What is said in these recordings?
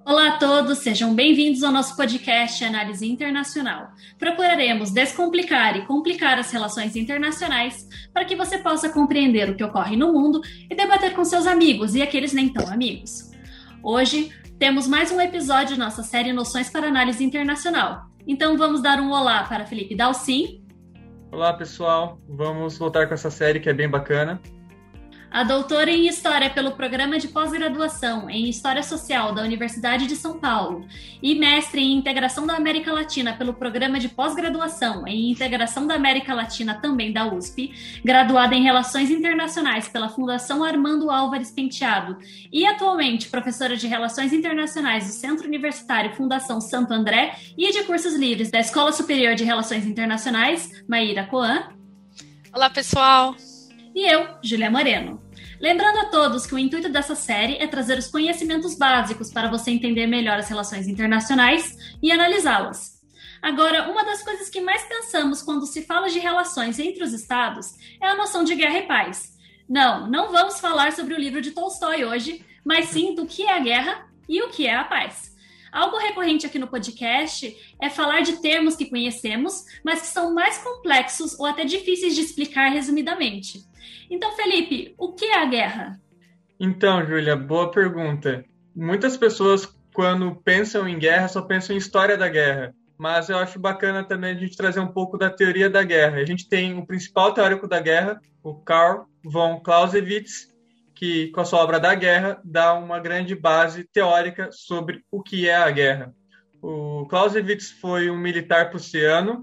Olá a todos, sejam bem-vindos ao nosso podcast Análise Internacional. Procuraremos descomplicar e complicar as relações internacionais para que você possa compreender o que ocorre no mundo e debater com seus amigos e aqueles nem tão amigos. Hoje temos mais um episódio de nossa série Noções para Análise Internacional. Então vamos dar um olá para Felipe Dalcin. Olá pessoal, vamos voltar com essa série que é bem bacana. A doutora em História pelo Programa de Pós-Graduação em História Social da Universidade de São Paulo e mestre em Integração da América Latina pelo Programa de Pós-Graduação em Integração da América Latina também da USP, graduada em Relações Internacionais pela Fundação Armando Álvares Penteado e atualmente professora de Relações Internacionais do Centro Universitário Fundação Santo André e de Cursos Livres da Escola Superior de Relações Internacionais, Maíra Coan. Olá pessoal! E eu, Júlia Moreno. Lembrando a todos que o intuito dessa série é trazer os conhecimentos básicos para você entender melhor as relações internacionais e analisá-las. Agora, uma das coisas que mais pensamos quando se fala de relações entre os estados é a noção de guerra e paz. Não vamos falar sobre o livro de Tolstói hoje, mas sim do que é a guerra e o que é a paz. Algo recorrente aqui no podcast é falar de termos que conhecemos, mas que são mais complexos ou até difíceis de explicar resumidamente. Então, Felipe, o que é a guerra? Então, Júlia, boa pergunta. Muitas pessoas, quando pensam em guerra, só pensam em história da guerra. Mas eu acho bacana também a gente trazer um pouco da teoria da guerra. A gente tem o principal teórico da guerra, o Karl von Clausewitz, que, com a sua obra da guerra, dá uma grande base teórica sobre o que é a guerra. O Clausewitz foi um militar prussiano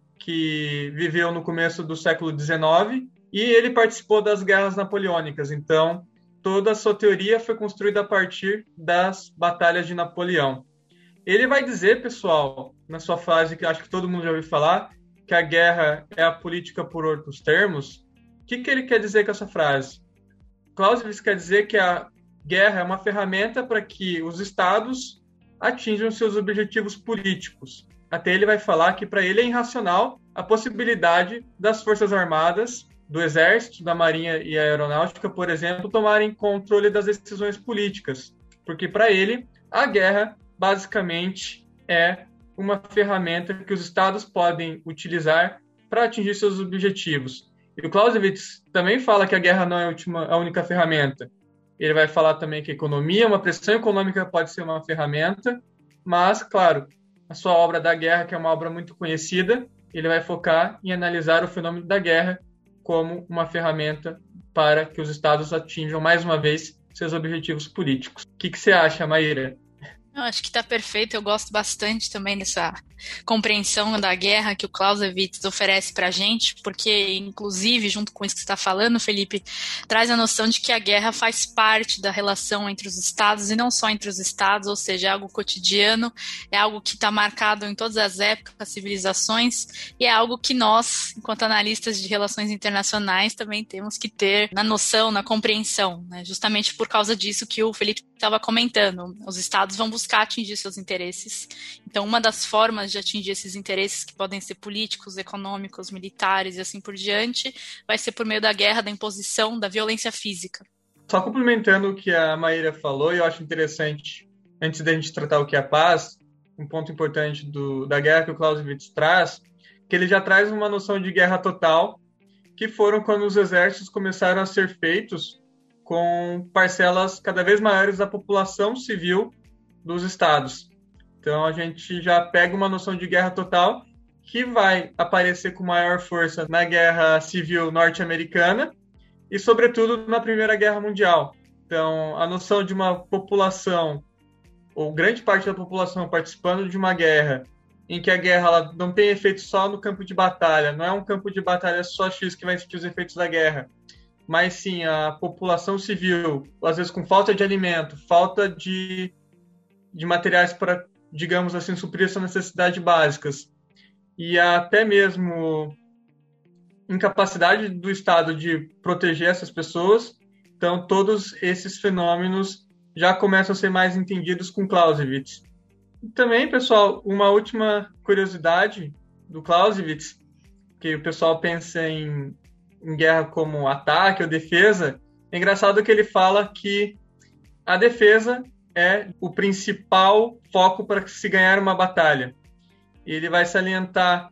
que viveu no começo do século XIX e ele participou das guerras napoleônicas. Então, toda a sua teoria foi construída a partir das batalhas de Napoleão. Ele vai dizer, pessoal, na sua frase que acho que todo mundo já ouviu falar, que a guerra é a política por outros termos. O que ele quer dizer com essa frase? Clausewitz quer dizer que a guerra é uma ferramenta para que os estados atinjam seus objetivos políticos. Até ele vai falar que para ele é irracional a possibilidade das forças armadas, do exército, da marinha e a aeronáutica, por exemplo, tomarem controle das decisões políticas. Porque para ele, a guerra basicamente é uma ferramenta que os estados podem utilizar para atingir seus objetivos. E o Clausewitz também fala que a guerra não é a única ferramenta. Ele vai falar também que a economia, uma pressão econômica pode ser uma ferramenta, mas, claro, a sua obra da guerra, que é uma obra muito conhecida, ele vai focar em analisar o fenômeno da guerra como uma ferramenta para que os estados atinjam, mais uma vez, seus objetivos políticos. O que você acha, Maíra? Eu acho que está perfeito, eu gosto bastante também dessa compreensão da guerra que o Clausewitz oferece para a gente, porque, inclusive, junto com isso que você está falando, Felipe, traz a noção de que a guerra faz parte da relação entre os estados e não só entre os estados, ou seja, é algo cotidiano, é algo que está marcado em todas as épocas, civilizações, e é algo que nós, enquanto analistas de relações internacionais, também temos que ter na noção, na compreensão, né? Justamente por causa disso que o Felipe estava comentando. Os estados vão buscar atingir seus interesses. Então, uma das formas de atingir esses interesses, que podem ser políticos, econômicos, militares e assim por diante, vai ser por meio da guerra, da imposição, da violência física. Só complementando o que a Maíra falou, eu acho interessante, antes da gente tratar o que é a paz, um ponto importante da guerra que o Clausewitz traz, que ele já traz uma noção de guerra total, que foram quando os exércitos começaram a ser feitos com parcelas cada vez maiores da população civil dos estados. Então, a gente já pega uma noção de guerra total que vai aparecer com maior força na Guerra Civil Norte-Americana e, sobretudo, na Primeira Guerra Mundial. Então, a noção de uma população, ou grande parte da população participando de uma guerra, em que a guerra ela não tem efeito só no campo de batalha, não é um campo de batalha só X que vai sentir os efeitos da guerra, mas sim a população civil, às vezes com falta de alimento, falta de materiais para, digamos assim, suprir suas necessidades básicas, e até mesmo incapacidade do Estado de proteger essas pessoas. Então, todos esses fenômenos já começam a ser mais entendidos com Clausewitz. E também, pessoal, uma última curiosidade do Clausewitz, que o pessoal pensa em guerra como ataque ou defesa. É engraçado que ele fala que a defesa é o principal foco para se ganhar uma batalha. Ele vai salientar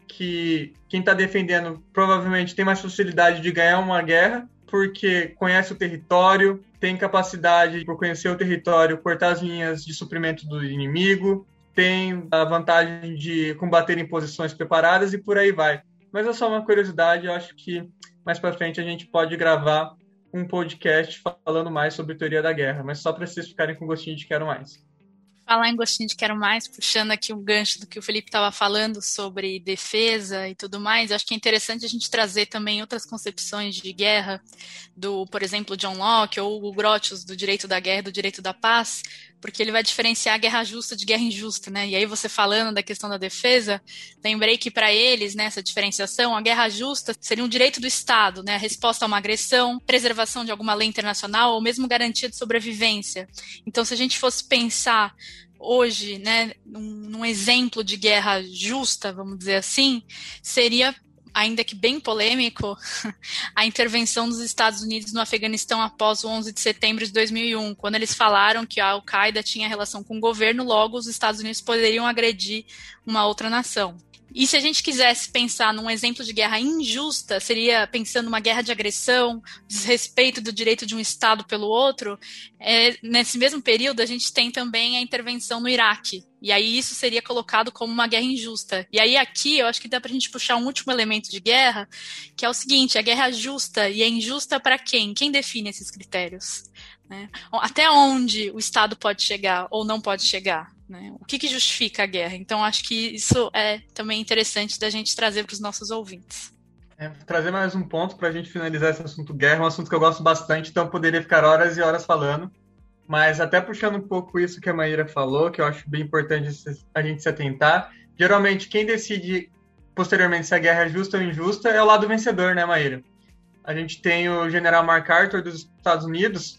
que quem está defendendo provavelmente tem mais facilidade de ganhar uma guerra, porque conhece o território, tem capacidade, por conhecer o território, cortar as linhas de suprimento do inimigo, tem a vantagem de combater em posições preparadas e por aí vai. Mas é só uma curiosidade, eu acho que mais para frente a gente pode gravar um podcast falando mais sobre teoria da guerra, mas só para vocês ficarem com gostinho de quero mais. Falar em gostinho de quero mais, puxando aqui um gancho do que o Felipe estava falando sobre defesa e tudo mais, eu acho que é interessante a gente trazer também outras concepções de guerra, do, por exemplo, John Locke ou o Grotius, do direito da guerra e do direito da paz, porque ele vai diferenciar a guerra justa de guerra injusta, né? E aí você falando da questão da defesa, lembrei que para eles, né, essa diferenciação, a guerra justa seria um direito do Estado, né? A resposta a uma agressão, preservação de alguma lei internacional ou mesmo garantia de sobrevivência. Então, se a gente fosse pensar hoje, né, num exemplo de guerra justa, vamos dizer assim, seria, ainda que bem polêmico, a intervenção dos Estados Unidos no Afeganistão após o 11 de setembro de 2001, quando eles falaram que a Al-Qaeda tinha relação com o governo, logo os Estados Unidos poderiam agredir uma outra nação. E se a gente quisesse pensar num exemplo de guerra injusta, seria pensando numa guerra de agressão, desrespeito do direito de um Estado pelo outro. Nesse mesmo período, a gente tem também a intervenção no Iraque. E aí isso seria colocado como uma guerra injusta. E aí aqui eu acho que dá pra gente puxar um último elemento de guerra, que é o seguinte, a guerra é justa, e é injusta para quem? Quem define esses critérios? Né? Até onde o Estado pode chegar ou não pode chegar? Né? O que justifica a guerra? Então, acho que isso é também interessante da gente trazer para os nossos ouvintes. Trazer mais um ponto para a gente finalizar esse assunto guerra, um assunto que eu gosto bastante, então eu poderia ficar horas e horas falando, mas até puxando um pouco isso que a Maíra falou, que eu acho bem importante a gente se atentar, geralmente quem decide posteriormente se a guerra é justa ou injusta é o lado vencedor, né, Maíra? A gente tem o general MacArthur dos Estados Unidos,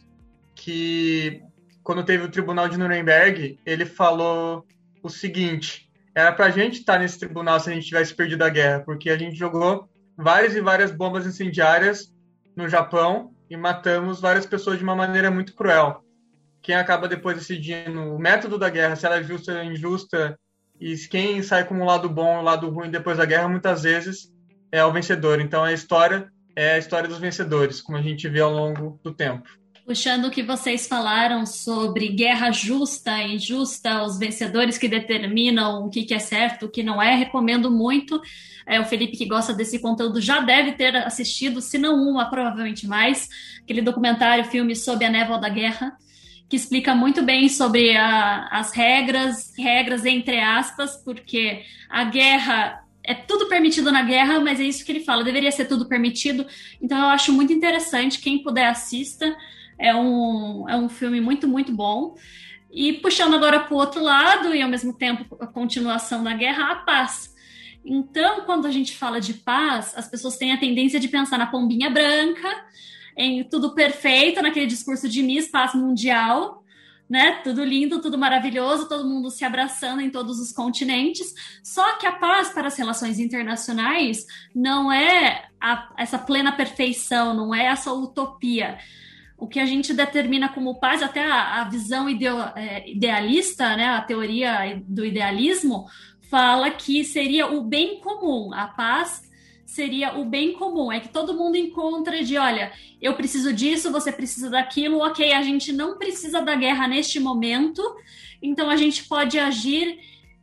que quando teve o tribunal de Nuremberg, ele falou o seguinte, era pra gente estar nesse tribunal se a gente tivesse perdido a guerra, porque a gente jogou várias e várias bombas incendiárias no Japão e matamos várias pessoas de uma maneira muito cruel. Quem acaba depois decidindo o método da guerra, se ela é justa ou injusta, e quem sai como o lado bom e o lado ruim depois da guerra, muitas vezes é o vencedor. Então a história é a história dos vencedores, como a gente vê ao longo do tempo. Puxando o que vocês falaram sobre guerra justa e injusta, os vencedores que determinam o que é certo, o que não é, recomendo muito. O Felipe, que gosta desse conteúdo, já deve ter assistido, se não uma, provavelmente mais, aquele documentário, filme sobre a névoa da guerra, que explica muito bem sobre as regras entre aspas, porque a guerra... É tudo permitido na guerra, mas é isso que ele fala, deveria ser tudo permitido. Então eu acho muito interessante, quem puder assista, é um filme muito, muito bom. E puxando agora para o outro lado, e ao mesmo tempo a continuação da guerra, a paz. Então, quando a gente fala de paz, as pessoas têm a tendência de pensar na pombinha branca, em tudo perfeito, naquele discurso de Miss Paz Mundial, né? Tudo lindo, tudo maravilhoso, todo mundo se abraçando em todos os continentes. Só que a paz para as relações internacionais não é essa plena perfeição, não é essa utopia. O que a gente determina como paz, até a visão idealista, né? A teoria do idealismo, fala que seria o bem comum. A paz seria o bem comum, é que todo mundo encontra de, olha, eu preciso disso, você precisa daquilo, ok, a gente não precisa da guerra neste momento, então a gente pode agir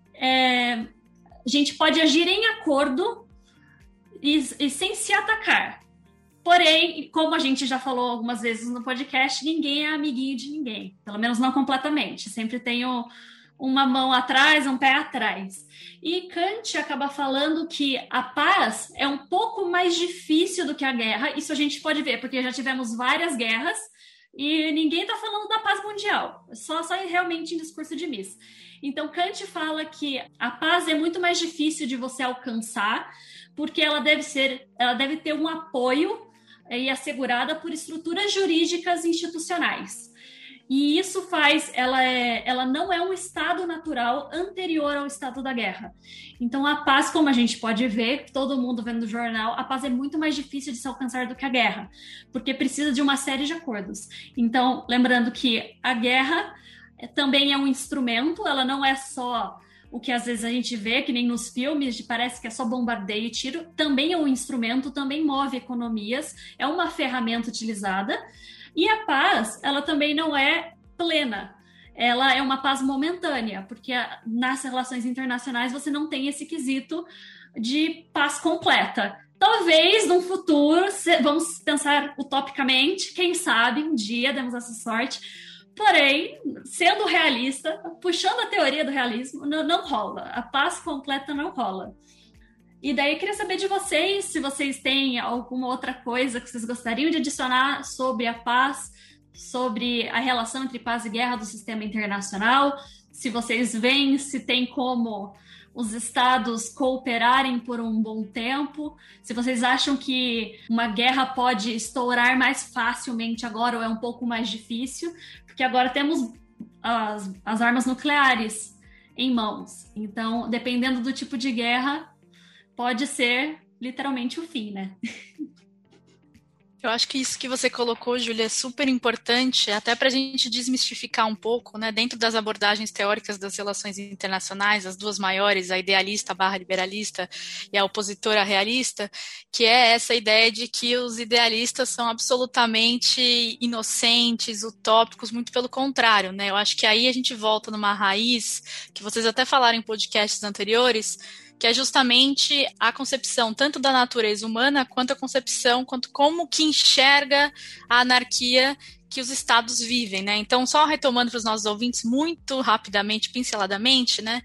em acordo e sem se atacar. Porém, como a gente já falou algumas vezes no podcast, ninguém é amiguinho de ninguém, pelo menos não completamente, sempre tem uma mão atrás, um pé atrás. E Kant acaba falando que a paz é um pouco mais difícil do que a guerra. Isso a gente pode ver, porque já tivemos várias guerras e ninguém está falando da paz mundial. Só realmente em discurso de Miss. Então, Kant fala que a paz é muito mais difícil de você alcançar, porque ela deve ter um apoio e assegurada por estruturas jurídicas institucionais. E isso ela não é um estado natural anterior ao estado da guerra. Então, a paz, como a gente pode ver, todo mundo vendo no jornal, a paz é muito mais difícil de se alcançar do que a guerra, porque precisa de uma série de acordos. Então, lembrando que a guerra também é um instrumento, ela não é só o que às vezes a gente vê, que nem nos filmes, parece que é só bombardeio e tiro, também é um instrumento, também move economias, é uma ferramenta utilizada. E a paz, ela também não é plena, ela é uma paz momentânea, porque nas relações internacionais você não tem esse quesito de paz completa. Talvez, num futuro, vamos pensar utopicamente, quem sabe, um dia demos essa sorte, porém, sendo realista, puxando a teoria do realismo, não rola, a paz completa não rola. E daí eu queria saber de vocês, se vocês têm alguma outra coisa que vocês gostariam de adicionar sobre a paz, sobre a relação entre paz e guerra do sistema internacional, se vocês veem se tem como os estados cooperarem por um bom tempo, se vocês acham que uma guerra pode estourar mais facilmente agora ou é um pouco mais difícil, porque agora temos as armas nucleares em mãos. Então, dependendo do tipo de guerra, pode ser literalmente o fim, né? Eu acho que isso que você colocou, Júlia, é super importante, até para a gente desmistificar um pouco, né, dentro das abordagens teóricas das relações internacionais, as duas maiores, a idealista / liberalista e a opositora realista, que é essa ideia de que os idealistas são absolutamente inocentes, utópicos, muito pelo contrário, né? Eu acho que aí a gente volta numa raiz, que vocês até falaram em podcasts anteriores, que é justamente a concepção tanto da natureza humana quanto a concepção, quanto como que enxerga a anarquia que os estados vivem, né? Então, só retomando para os nossos ouvintes muito rapidamente, pinceladamente, né?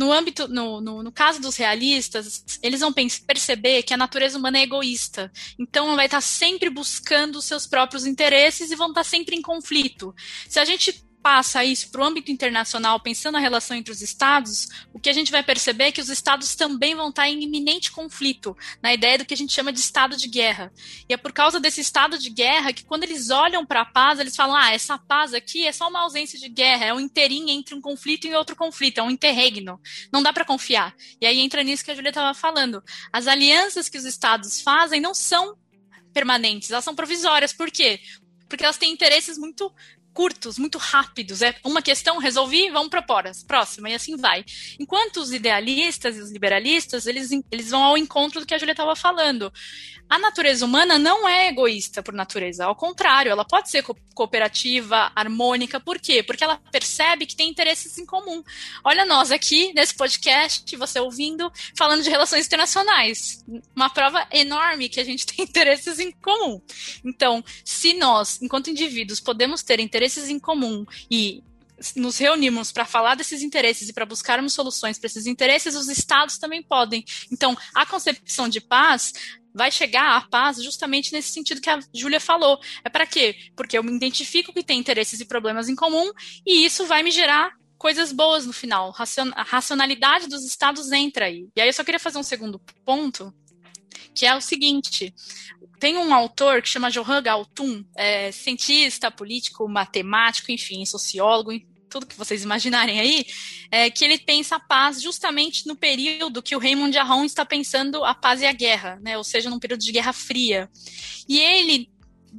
No caso dos realistas, eles vão perceber que a natureza humana é egoísta. Então, ela vai estar sempre buscando os seus próprios interesses e vão estar sempre em conflito. Se a gente passa isso para o âmbito internacional, pensando na relação entre os estados, o que a gente vai perceber é que os estados também vão estar em iminente conflito, na ideia do que a gente chama de estado de guerra. E é por causa desse estado de guerra que quando eles olham para a paz, eles falam, essa paz aqui é só uma ausência de guerra, é um inteirinho entre um conflito e outro conflito, é um interregno, não dá para confiar. E aí entra nisso que a Júlia estava falando. As alianças que os estados fazem não são permanentes, elas são provisórias. Por quê? Porque elas têm interesses muito curtos, muito rápidos, é uma questão, resolvi, vamos para a próxima, e assim vai. Enquanto os idealistas e os liberalistas, eles vão ao encontro do que a Júlia estava falando. A natureza humana não é egoísta por natureza, ao contrário, ela pode ser cooperativa, harmônica, por quê? Porque ela percebe que tem interesses em comum. Olha nós aqui, nesse podcast, você ouvindo, falando de relações internacionais, uma prova enorme que a gente tem interesses em comum. Então, se nós, enquanto indivíduos, podemos ter interesses em comum e nos reunirmos para falar desses interesses e para buscarmos soluções para esses interesses, os estados também podem. Então, a concepção de paz vai chegar à paz justamente nesse sentido que a Júlia falou. É para quê? Porque eu me identifico que tem interesses e problemas em comum e isso vai me gerar coisas boas no final. A racionalidade dos estados entra aí. E aí eu só queria fazer um segundo ponto, que é o seguinte: tem um autor que chama Johan Galtung, cientista, político, matemático, enfim, sociólogo, tudo que vocês imaginarem aí, que ele pensa a paz justamente no período que o Raymond Aron está pensando a paz e a guerra, né? Ou seja, num período de Guerra Fria. E ele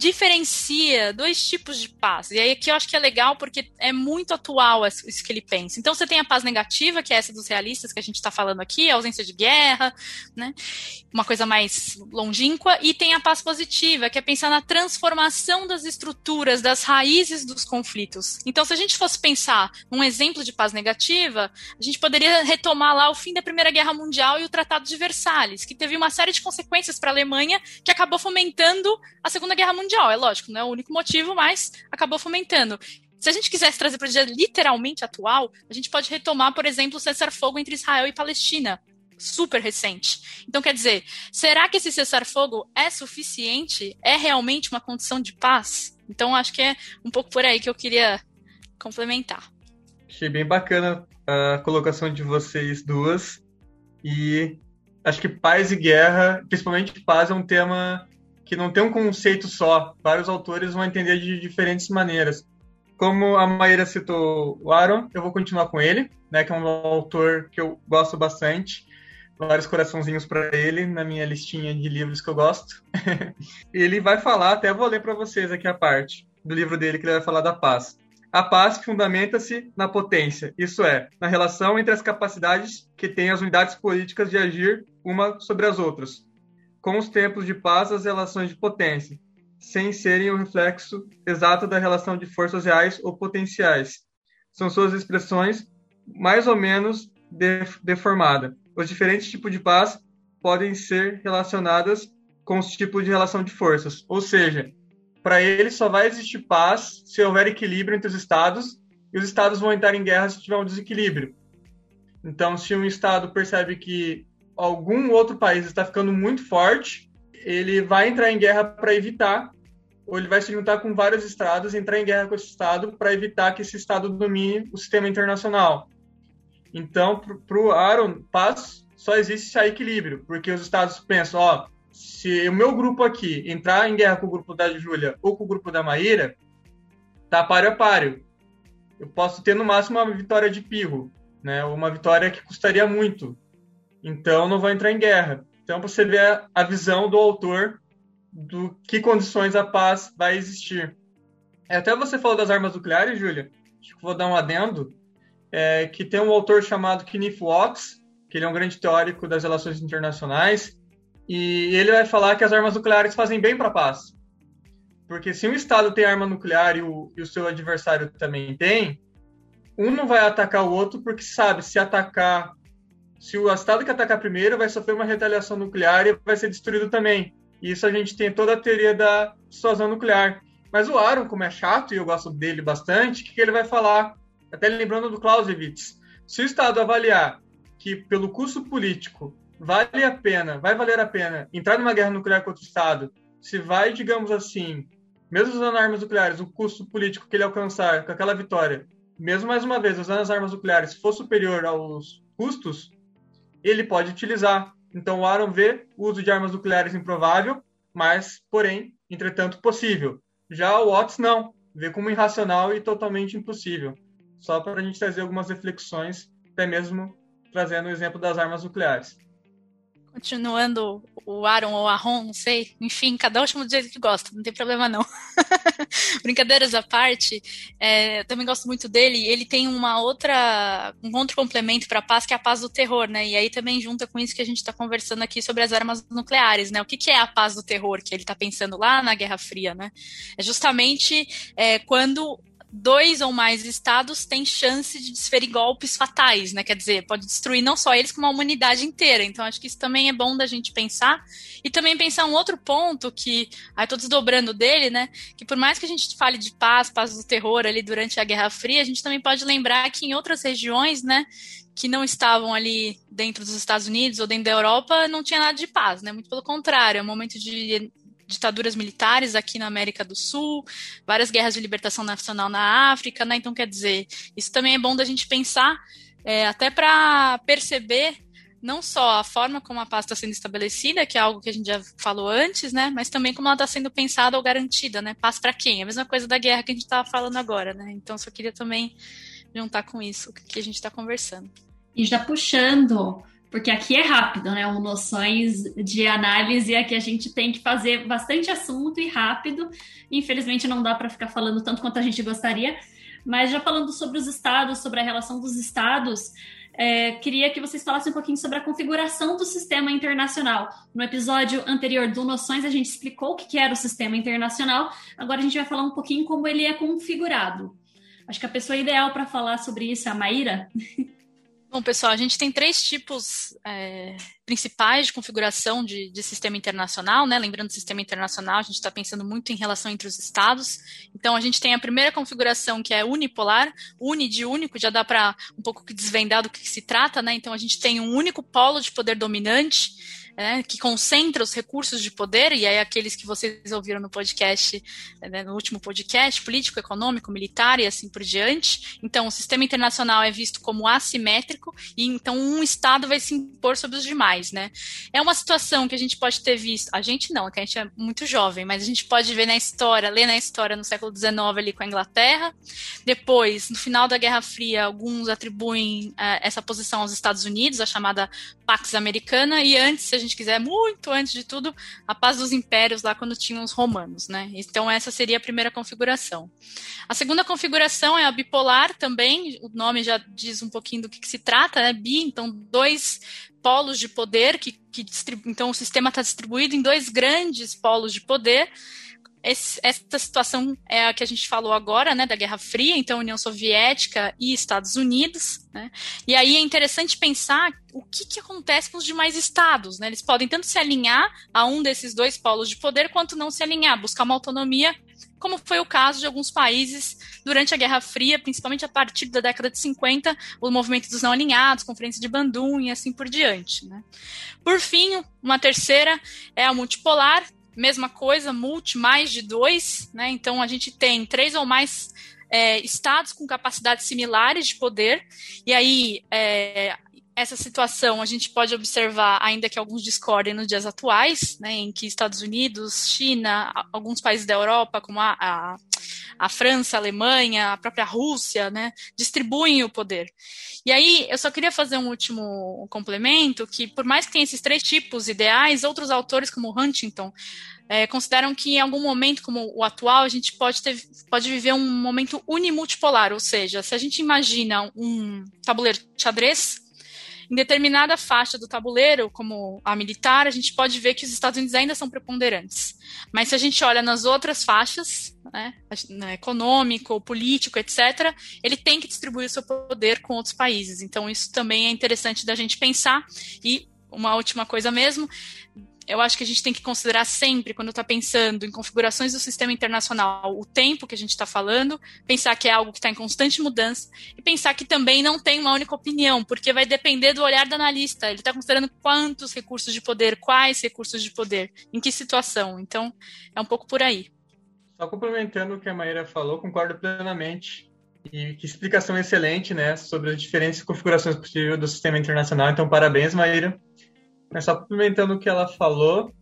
diferencia dois tipos de paz. E aí aqui eu acho que é legal porque é muito atual isso que ele pensa. Então você tem a paz negativa, que é essa dos realistas que a gente está falando aqui, a ausência de guerra, né? Uma coisa mais longínqua, e tem a paz positiva, que é pensar na transformação das estruturas, das raízes dos conflitos. Então, se a gente fosse pensar num exemplo de paz negativa, a gente poderia retomar lá o fim da Primeira Guerra Mundial e o Tratado de Versalhes, que teve uma série de consequências para a Alemanha, que acabou fomentando a Segunda Guerra Mundial. É lógico, não é o único motivo, mas acabou fomentando. Se a gente quisesse trazer para o dia literalmente atual, a gente pode retomar, por exemplo, o cessar-fogo entre Israel e Palestina, super recente. Então, quer dizer, será que esse cessar-fogo é suficiente? É realmente uma condição de paz? Então, acho que é um pouco por aí que eu queria complementar. Achei bem bacana a colocação de vocês duas. E acho que paz e guerra, principalmente paz, é um tema que não tem um conceito só. Vários autores vão entender de diferentes maneiras. Como a Maíra citou o Aron, eu vou continuar com ele, né, que é um autor que eu gosto bastante. Vários coraçãozinhos para ele na minha listinha de livros que eu gosto. Ele vai falar, até vou ler para vocês aqui a parte do livro dele, que ele vai falar da paz. A paz fundamenta-se na potência, isso é, na relação entre as capacidades que têm as unidades políticas de agir uma sobre as outras, com os tempos de paz as relações de potência, sem serem o reflexo exato da relação de forças reais ou potenciais. São suas expressões mais ou menos deformadas. Os diferentes tipos de paz podem ser relacionadas com os tipos de relação de forças, ou seja, para ele só vai existir paz se houver equilíbrio entre os estados, e os estados vão entrar em guerra se tiver um desequilíbrio. Então, se um estado percebe que algum outro país está ficando muito forte, ele vai entrar em guerra para evitar, ou ele vai se juntar com vários estados e entrar em guerra com esse estado para evitar que esse estado domine o sistema internacional. Então, para o Aaron, paz só existe se há equilíbrio, porque os estados pensam, se o meu grupo aqui entrar em guerra com o grupo da Júlia ou com o grupo da Maíra, tá páreo a páreo. Eu posso ter no máximo uma vitória de pirro, né? Uma vitória que custaria muito. Então não vou entrar em guerra. Então você vê a visão do autor do que condições a paz vai existir. Até você falou das armas nucleares, Júlia, acho que vou dar um adendo, que tem um autor chamado Kenneth Watts, que ele é um grande teórico das relações internacionais, e ele vai falar que as armas nucleares fazem bem para a paz. Porque se um Estado tem arma nuclear e o seu adversário também tem, um não vai atacar o outro porque sabe, se o Estado que atacar primeiro vai sofrer uma retaliação nuclear e vai ser destruído também. E isso a gente tem toda a teoria da dissuasão nuclear. Mas o Aaron, como é chato, e eu gosto dele bastante, o que ele vai falar? Até lembrando do Clausewitz. Se o Estado avaliar que pelo custo político vai valer a pena entrar numa guerra nuclear com outro Estado, se vai, digamos assim, mesmo usando armas nucleares, o custo político que ele alcançar com aquela vitória, mesmo mais uma vez usando as armas nucleares, for superior aos custos, ele pode utilizar. Então o Aaron vê o uso de armas nucleares improvável, mas, porém, entretanto, possível. Já o Watts não, vê como irracional e totalmente impossível. Só para a gente trazer algumas reflexões, até mesmo trazendo o exemplo das armas nucleares. Continuando o Aaron ou Aaron, não sei, enfim, cada um chama do jeito que gosta, não tem problema não. Brincadeiras à parte, eu também gosto muito dele, ele tem um outro complemento para a paz, que é a paz do terror, né, e aí também junta com isso que a gente está conversando aqui sobre as armas nucleares, né, o que é a paz do terror, que ele está pensando lá na Guerra Fria, né, é justamente quando 2 ou mais estados têm chance de desferir golpes fatais, né? Quer dizer, pode destruir não só eles, como a humanidade inteira. Então, acho que isso também é bom da gente pensar. E também pensar um outro ponto que, aí tô desdobrando dele, né? Que por mais que a gente fale de paz do terror ali durante a Guerra Fria, a gente também pode lembrar que em outras regiões, né? Que não estavam ali dentro dos Estados Unidos ou dentro da Europa, não tinha nada de paz, né? Muito pelo contrário, é um momento de ditaduras militares aqui na América do Sul, várias guerras de libertação nacional na África, né? Então, quer dizer, isso também é bom da gente pensar, até para perceber não só a forma como a paz está sendo estabelecida, que é algo que a gente já falou antes, né? Mas também como ela está sendo pensada ou garantida, né? Paz para quem? É a mesma coisa da guerra que a gente estava falando agora, né? Então, só queria também juntar com isso que a gente está conversando. E já puxando, porque aqui é rápido, né? O Noções de Análise, aqui a gente tem que fazer bastante assunto e rápido. Infelizmente não dá para ficar falando tanto quanto a gente gostaria, mas já falando sobre os estados, sobre a relação dos estados, queria que vocês falassem um pouquinho sobre a configuração do sistema internacional. No episódio anterior do Noções, a gente explicou o que era o sistema internacional, agora a gente vai falar um pouquinho como ele é configurado. Acho que a pessoa ideal para falar sobre isso é a Maíra. Bom, pessoal, a gente tem 3 tipos principais de configuração de sistema internacional, né? Lembrando do sistema internacional, a gente está pensando muito em relação entre os estados. Então, a gente tem a primeira configuração, que é unipolar, uni de único, já dá para um pouco desvendar do que se trata, né? Então, a gente tem um único polo de poder dominante, que concentra os recursos de poder, e aí aqueles que vocês ouviram no podcast, no último podcast, político, econômico, militar e assim por diante. Então, o sistema internacional é visto como assimétrico, e então um Estado vai se impor sobre os demais, né? É uma situação que a gente pode ter visto, a gente não, que a gente é muito jovem, mas a gente pode ver na história, ler na história no século XIX ali com a Inglaterra. Depois, no final da Guerra Fria, alguns atribuem essa posição aos Estados Unidos, a chamada Pax Americana, e antes, se a gente quiser, muito antes de tudo, a paz dos impérios, lá quando tinham os romanos, né? Então, essa seria a primeira configuração. A segunda configuração é a bipolar também, o nome já diz um pouquinho do que se trata, né? Então, 2 polos de poder, então o sistema está distribuído em 2 grandes polos de poder. Essa situação é a que a gente falou agora, né, da Guerra Fria, então União Soviética e Estados Unidos, né? E aí é interessante pensar o que acontece com os demais estados, né? Eles podem tanto se alinhar a um desses 2 polos de poder, quanto não se alinhar, buscar uma autonomia, como foi o caso de alguns países durante a Guerra Fria, principalmente a partir da década de 50, o movimento dos não alinhados, Conferência de Bandung e assim por diante, né? Por fim, uma terceira é a multipolar. Mesma coisa, mais de 2, né? Então a gente tem 3 ou mais estados com capacidades similares de poder, e aí essa situação a gente pode observar, ainda que alguns discordem nos dias atuais, né, em que Estados Unidos, China, alguns países da Europa, como a França, a Alemanha, a própria Rússia, né, distribuem o poder. E aí, eu só queria fazer um último complemento, que por mais que tenha esses 3 tipos ideais, outros autores, como Huntington, consideram que em algum momento, como o atual, a gente pode viver um momento unimultipolar, ou seja, se a gente imagina um tabuleiro de xadrez, em determinada faixa do tabuleiro, como a militar, a gente pode ver que os Estados Unidos ainda são preponderantes. Mas se a gente olha nas outras faixas, né, econômico, político, etc., ele tem que distribuir o seu poder com outros países. Então, isso também é interessante da gente pensar. E uma última coisa mesmo, eu acho que a gente tem que considerar sempre, quando está pensando em configurações do sistema internacional, o tempo que a gente está falando, pensar que é algo que está em constante mudança, e pensar que também não tem uma única opinião, porque vai depender do olhar do analista. Ele está considerando quantos recursos de poder, quais recursos de poder, em que situação. Então, é um pouco por aí. Só complementando o que a Maíra falou, concordo plenamente. E que explicação excelente, né, sobre as diferentes configurações possíveis do sistema internacional. Então, parabéns, Maíra. Mas só complementando o que ela falou,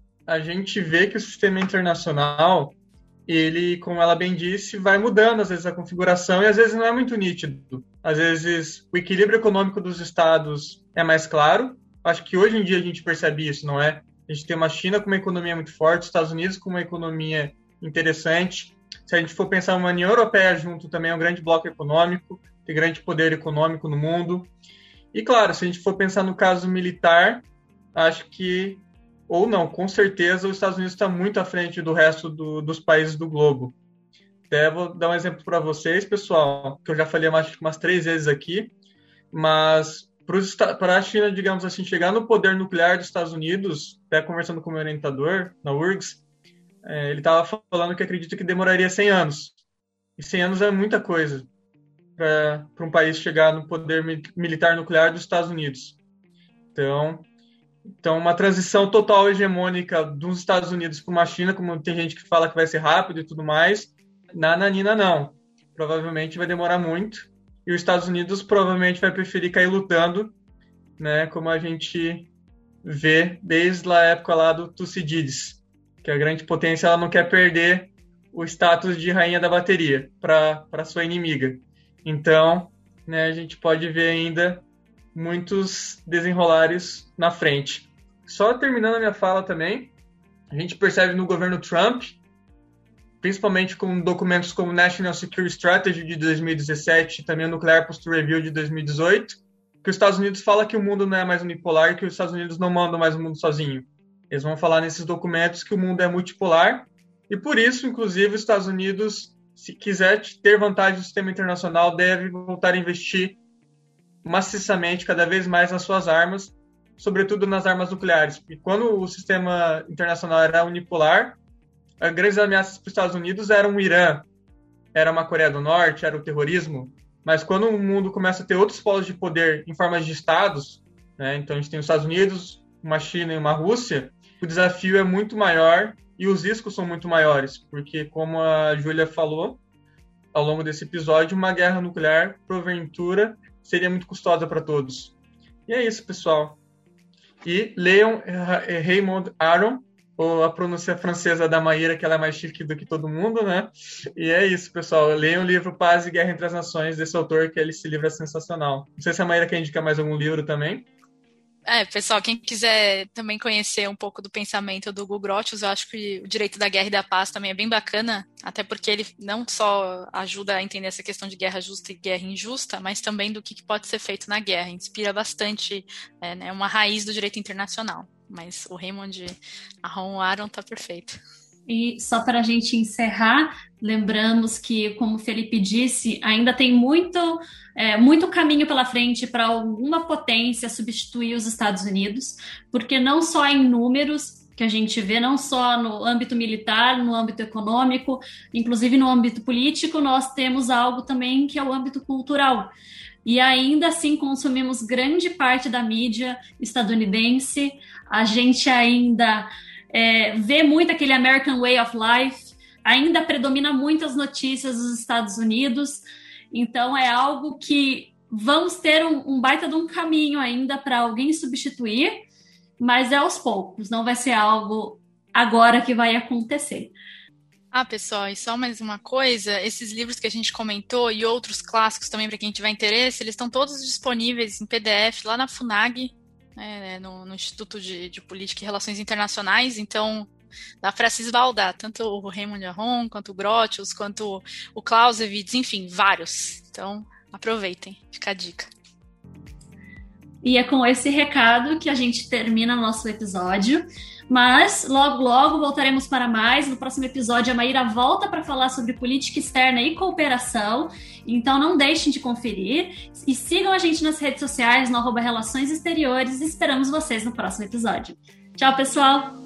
a gente vê que o sistema internacional, ele, como ela bem disse, vai mudando às vezes a configuração e às vezes não é muito nítido. Às vezes o equilíbrio econômico dos estados é mais claro. Acho que hoje em dia a gente percebe isso, não é? A gente tem uma China com uma economia muito forte, os Estados Unidos com uma economia interessante. Se a gente for pensar uma União Europeia junto, também é um grande bloco econômico, tem grande poder econômico no mundo. E claro, se a gente for pensar no caso militar, acho que, ou não, com certeza, os Estados Unidos está muito à frente do resto dos países do globo. Até vou dar um exemplo para vocês, pessoal, que eu já falei umas 3 vezes aqui, mas para a China, digamos assim, chegar no poder nuclear dos Estados Unidos, até conversando com o meu orientador na URGS, ele estava falando que acredita que demoraria 100 anos. E 100 anos é muita coisa para um país chegar no poder militar nuclear dos Estados Unidos. Então, uma transição total hegemônica dos Estados Unidos para uma China, como tem gente que fala que vai ser rápido e tudo mais, na nanina não. Provavelmente vai demorar muito. E os Estados Unidos provavelmente vai preferir cair lutando, né, como a gente vê desde a época lá do Tucídides, que a grande potência ela não quer perder o status de rainha da bateria para sua inimiga. Então, né, a gente pode ver ainda muitos desenrolares na frente. Só terminando a minha fala também, a gente percebe no governo Trump, principalmente com documentos como National Security Strategy de 2017 e também o Nuclear Posture Review de 2018, que os Estados Unidos fala que o mundo não é mais unipolar e que os Estados Unidos não mandam mais o mundo sozinho. Eles vão falar nesses documentos que o mundo é multipolar e por isso, inclusive, os Estados Unidos, se quiser ter vantagem no sistema internacional, deve voltar a investir maciçamente, cada vez mais nas suas armas, sobretudo nas armas nucleares. E quando o sistema internacional era unipolar, as grandes ameaças para os Estados Unidos eram o Irã, era uma Coreia do Norte, era o terrorismo. Mas quando o mundo começa a ter outros polos de poder em formas de estados, né, então a gente tem os Estados Unidos, uma China e uma Rússia, o desafio é muito maior e os riscos são muito maiores, porque, como a Júlia falou ao longo desse episódio, uma guerra nuclear, porventura, seria muito custosa para todos. E é isso, pessoal. E leiam Raymond Aron, ou a pronúncia francesa da Maíra, que ela é mais chique do que todo mundo, né? E é isso, pessoal. Leiam o livro Paz e Guerra entre as Nações, desse autor, que esse livro é sensacional. Não sei se a Maíra quer indicar mais algum livro também. Pessoal, quem quiser também conhecer um pouco do pensamento do Hugo Grotius, eu acho que o Direito da Guerra e da Paz também é bem bacana, até porque ele não só ajuda a entender essa questão de guerra justa e guerra injusta, mas também do que pode ser feito na guerra. Inspira bastante, né, uma raiz do direito internacional. Mas o Raymond Aron tá perfeito. E só para a gente encerrar, lembramos que, como o Felipe disse, ainda tem muito caminho pela frente para alguma potência substituir os Estados Unidos, porque não só em números que a gente vê, não só no âmbito militar, no âmbito econômico, inclusive no âmbito político, nós temos algo também que é o âmbito cultural. E ainda assim consumimos grande parte da mídia estadunidense, a gente ainda vê muito aquele American Way of Life, ainda predomina muito as notícias dos Estados Unidos, então é algo que vamos ter um baita de um caminho ainda para alguém substituir, mas é aos poucos, não vai ser algo agora que vai acontecer. Pessoal, e só mais uma coisa, esses livros que a gente comentou e outros clássicos também para quem tiver interesse, eles estão todos disponíveis em PDF lá na FUNAG, no Instituto de Política e Relações Internacionais, então dá para se esbaldar, tanto o Raymond Aron, quanto o Grotius, quanto o Clausewitz, enfim, vários. Então, aproveitem, fica a dica. E é com esse recado que a gente termina nosso episódio, mas logo, logo voltaremos para mais. No próximo episódio, a Maíra volta para falar sobre política externa e cooperação, então não deixem de conferir e sigam a gente nas redes sociais, no @Relações Exteriores, e esperamos vocês no próximo episódio. Tchau, pessoal!